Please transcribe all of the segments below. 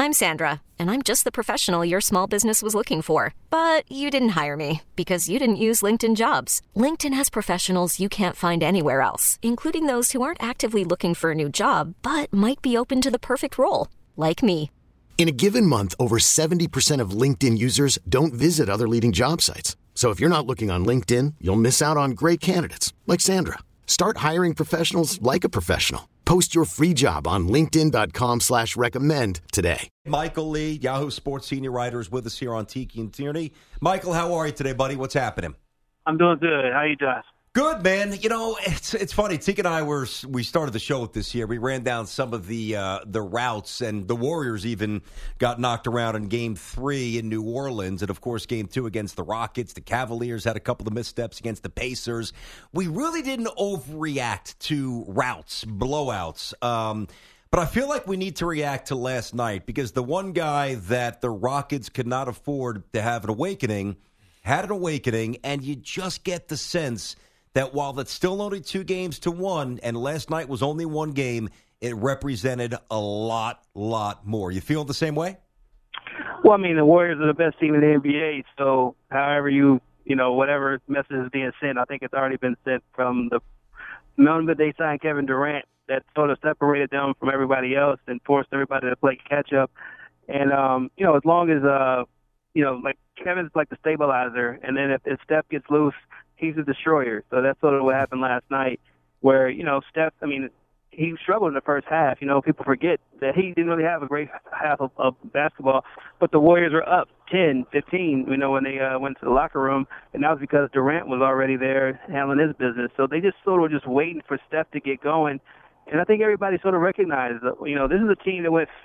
I'm Sandra, and I'm just the professional your small business was looking for. But you didn't hire me because you didn't use LinkedIn Jobs. LinkedIn has professionals you can't find anywhere else, including those who aren't actively looking for a new job, but might be open to the perfect role, like me. In a given month, over 70% of LinkedIn users don't visit other leading job sites. So if you're not looking on LinkedIn, you'll miss out on great candidates like Sandra. Start hiring professionals like a professional. Post your free job on linkedin.com/recommend today. Michael Lee, Yahoo Sports senior writer, is with us here on Tiki and Tierney. Michael, how are you today, buddy? What's happening? I'm doing good. How you doing? Good, man. You know, it's funny. Tiki and I we started the show this year. We ran down some of the routes, and the Warriors even got knocked around in Game 3 in New Orleans, and of course Game 2 against the Rockets. The Cavaliers had a couple of missteps against the Pacers. We really didn't overreact to routes, blowouts. But I feel like we need to react to last night because the one guy that the Rockets could not afford to have an awakening had an awakening, and you just get the sense that while that's still only 2-1, and last night was only one game, it represented a lot more. You feel the same way? Well, I mean, the Warriors are the best team in the NBA, so however whatever message is being sent, I think it's already been sent from the moment they signed Kevin Durant. That sort of separated them from everybody else and forced everybody to play catch-up. And, as long as, like Kevin's like the stabilizer, and then if Steph gets loose, he's a destroyer. So that's sort of what happened last night where, Steph, he struggled in the first half. People forget that he didn't really have a great half of basketball, but the Warriors were up 10, 15, when they went to the locker room, and that was because Durant was already there handling his business. So they just sort of just waiting for Steph to get going. And I think everybody sort of recognized that, this is a team that went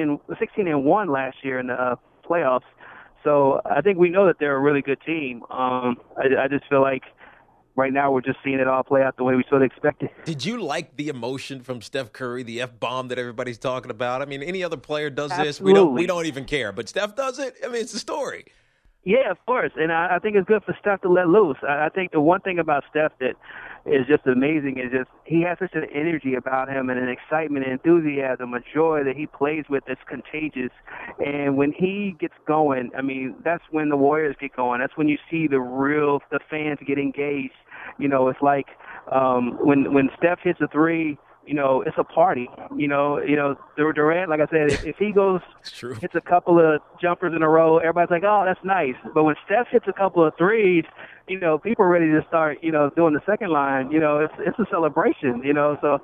16-1 last year in the playoffs. So I think we know that they're a really good team. I just feel like right now we're just seeing it all play out the way we sort of expected. Did you like the emotion from Steph Curry, the F-bomb that everybody's talking about? I mean, any other player does Absolutely. this, we don't even care. But Steph does it? I mean, it's a story. Yeah, of course. And I think it's good for Steph to let loose. I think the one thing about Steph that is just amazing is just he has such an energy about him and an excitement and enthusiasm, a joy that he plays with that's contagious. And when he gets going, that's when the Warriors get going. That's when you see the fans get engaged. It's like when Steph hits a three, it's a party. Durant, like I said, if he hits a couple of jumpers in a row, everybody's like, oh, that's nice. But when Steph hits a couple of threes, people are ready to start, doing the second line. It's a celebration, So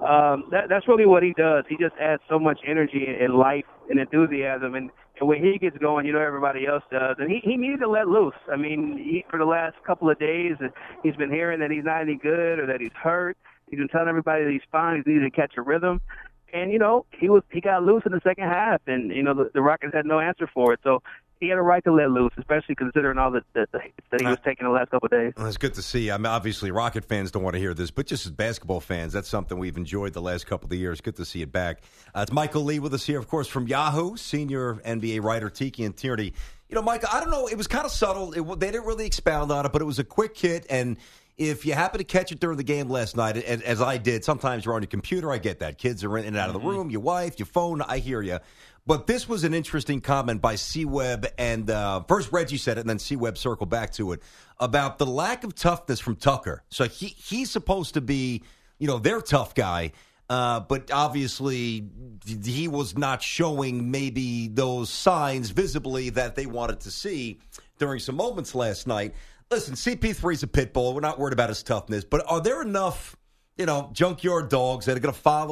that's really what he does. He just adds so much energy and life and enthusiasm. And when he gets going, everybody else does. And he needed to let loose. For the last couple of days, he's been hearing that he's not any good or that he's hurt. He's been telling everybody that he's fine. He needed to catch a rhythm. And, he got loose in the second half, and, the Rockets had no answer for it. So he had a right to let loose, especially considering all the hits that he was taking the last couple of days. Well, it's good to see. Obviously, Rocket fans don't want to hear this, but just as basketball fans, that's something we've enjoyed the last couple of years. Good to see it back. It's Michael Lee with us here, of course, from Yahoo, senior NBA writer, Tiki and Tierney. Michael, I don't know. It was kind of subtle. They didn't really expound on it, but it was a quick hit, and if you happen to catch it during the game last night, as I did, sometimes you're on your computer. I get that. Kids are in and out of the room, your wife, your phone. I hear you. But this was an interesting comment by C-Web, and first Reggie said it, and then C-Web circled back to it, about the lack of toughness from Tucker. So he's supposed to be, their tough guy, but obviously he was not showing maybe those signs visibly that they wanted to see during some moments last night. Listen, CP3 is a pit bull. We're not worried about his toughness. But are there enough, junkyard dogs that are going to follow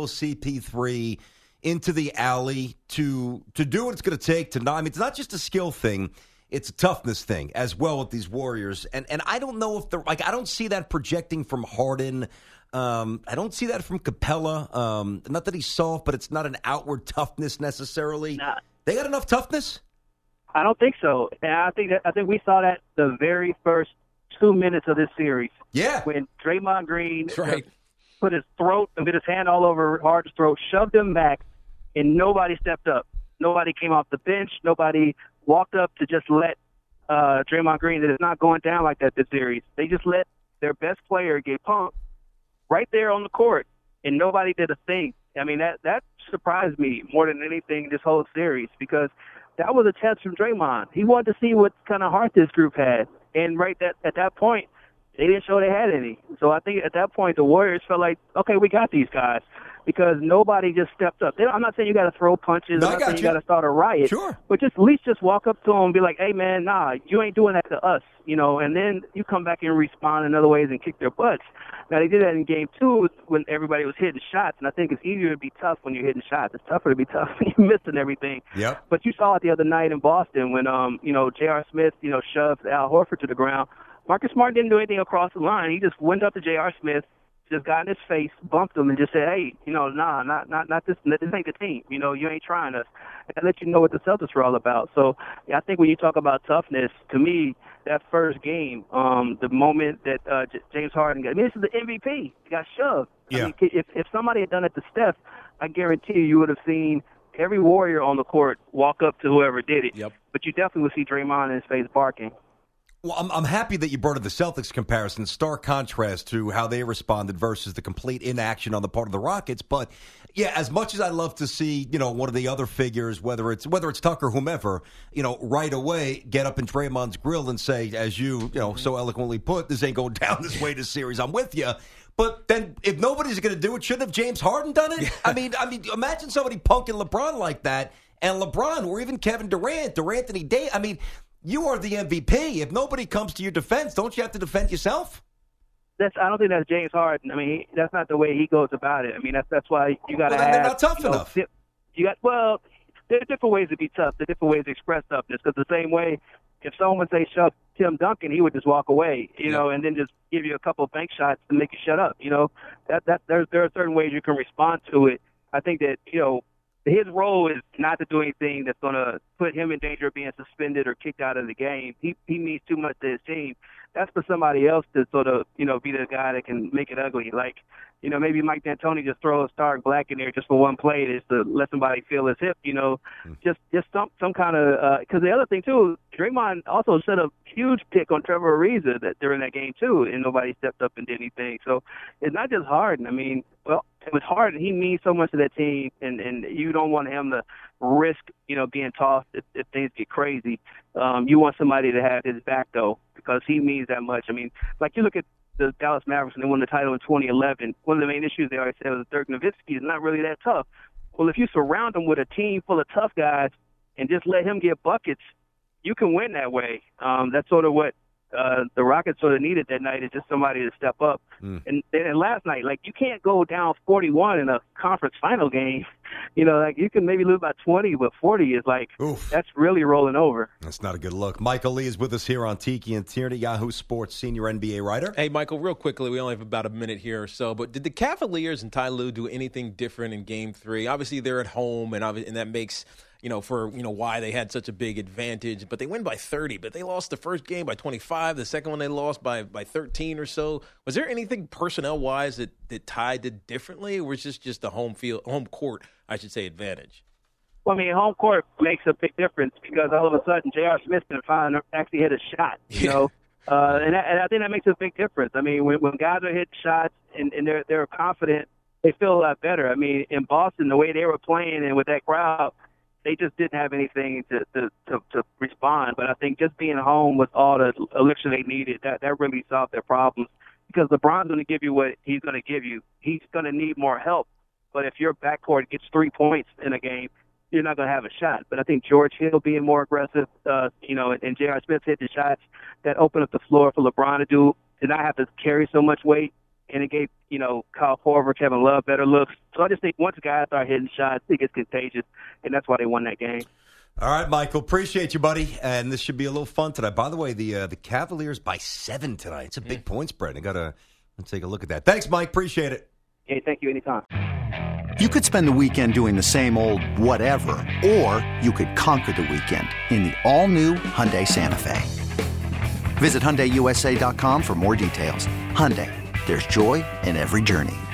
CP3 into the alley to do what it's going to take to not – it's not just a skill thing. It's a toughness thing as well with these Warriors. And I don't know if – I don't see that projecting from Harden. I don't see that from Capella. Not that he's soft, but it's not an outward toughness necessarily. Nah. They got enough toughness? I don't think so. And I think we saw that the very first 2 minutes of this series. Yeah. When Draymond Green right. put his hand all over Harden's throat, shoved him back, and nobody stepped up. Nobody came off the bench. Nobody walked up to just let Draymond Green, that it's not going down like that this series. They just let their best player get punked right there on the court, and nobody did a thing. I mean, that surprised me more than anything this whole series, because that was a test from Draymond. He wanted to see what kind of heart this group had. And at that point, they didn't show they had any. So I think at that point, the Warriors felt like, okay, we got these guys, because nobody just stepped up. I'm not saying you got to throw punches. No, I'm not saying you got to start a riot. Sure. But just at least just walk up to them and be like, hey, man, nah, you ain't doing that to us, and then you come back and respond in other ways and kick their butts. Now, they did that in Game 2 when everybody was hitting shots, and I think it's easier to be tough when you're hitting shots. It's tougher to be tough when you're missing everything. Yep. But you saw it the other night in Boston when, J.R. Smith, shoved Al Horford to the ground. Marcus Smart didn't do anything across the line. He just went up to J.R. Smith, just got in his face, bumped him, and just said, hey, nah, not this. This ain't the team. You ain't trying us. And let you know what the Celtics were all about. So I think when you talk about toughness, to me, that first game, the moment that James Harden got, this is the MVP. He got shoved. Yeah. I mean, if somebody had done it to Steph, I guarantee you would have seen every Warrior on the court walk up to whoever did it. Yep. But you definitely would see Draymond in his face barking. Well, I'm happy that you brought up the Celtics comparison, stark contrast to how they responded versus the complete inaction on the part of the Rockets. But yeah, as much as I love to see, one of the other figures, whether it's Tucker, whomever, right away get up in Draymond's grill and say, as you so eloquently put, this ain't going down this way this series. I'm with you. But then, if nobody's going to do it, shouldn't have James Harden done it? Yeah. I mean, imagine somebody punking LeBron like that, and LeBron or even Kevin Durant, Anthony Davis. I mean, you are the MVP. If nobody comes to your defense, don't you have to defend yourself? I don't think that's James Harden. I mean, that's not the way he goes about it. I mean, that's why you got to have. They're not tough enough. There are different ways to be tough. There are different ways to express toughness. Because the same way, if someone say shove Tim Duncan, he would just walk away, and then just give you a couple of bank shots to make you shut up. There are certain ways you can respond to it. I think that his role is not to do anything that's going to put him in danger of being suspended or kicked out of the game. He means too much to his team. That's for somebody else to sort of, be the guy that can make it ugly. Like, maybe Mike D'Antoni just throw a Stark Black in there just for one play just to let somebody feel his hip, just some kind of because the other thing, too, Draymond also set a huge pick on Trevor Ariza during that game, too, and nobody stepped up and did anything. So it's not just Harden. I mean, it was Harden. He means so much to that team, and you don't want him to risk, being tossed if things get crazy. You want somebody to have his back, though, because he means that much. I mean, like you look at the Dallas Mavericks when they won the title in 2011, one of the main issues they always said was Dirk Nowitzki is not really that tough. Well, if you surround him with a team full of tough guys and just let him get buckets, you can win that way. That's sort of what the Rockets sort of needed that night, is just somebody to step up. And last night, like, you can't go down 41 in a conference final game. Like, you can maybe lose by 20, but 40 is like, oof, that's really rolling over. That's not a good look. Michael Lee is with us here on Tiki and Tierney, Yahoo Sports senior NBA writer. Hey, Michael, real quickly, we only have about a minute here or so, but did the Cavaliers and Ty Lue do anything different in Game 3? Obviously, they're at home, and that makes why they had such a big advantage. But they win by 30. But they lost the first game by 25. The second one they lost by 13 or so. Was there anything personnel-wise that Ty did differently, or was this just the home court, I should say, advantage? Well, I mean, home court makes a big difference because all of a sudden J.R. Smith can actually hit a shot, and I think that makes a big difference. I mean, when guys are hitting shots and they're confident, they feel a lot better. I mean, in Boston, the way they were playing and with that crowd, they just didn't have anything to respond. But I think just being home was all the elixir they needed. That really solved their problems, because LeBron's going to give you what he's going to give you. He's going to need more help. But if your backcourt gets 3 points in a game, you're not going to have a shot. But I think George Hill being more aggressive, and J.R. Smith hit the shots that opened up the floor for LeBron to not have to carry so much weight. And it gave, Kyle Korver, Kevin Love better looks. So I just think once guys start hitting shots, it gets contagious, and that's why they won that game. All right, Michael, appreciate you, buddy. And this should be a little fun tonight. By the way, the Cavaliers by 7 tonight. It's a big point spread. Let's take a look at that. Thanks, Mike. Appreciate it. Hey, thank you. Anytime. You could spend the weekend doing the same old whatever, or you could conquer the weekend in the all-new Hyundai Santa Fe. Visit HyundaiUSA.com for more details. Hyundai. There's joy in every journey.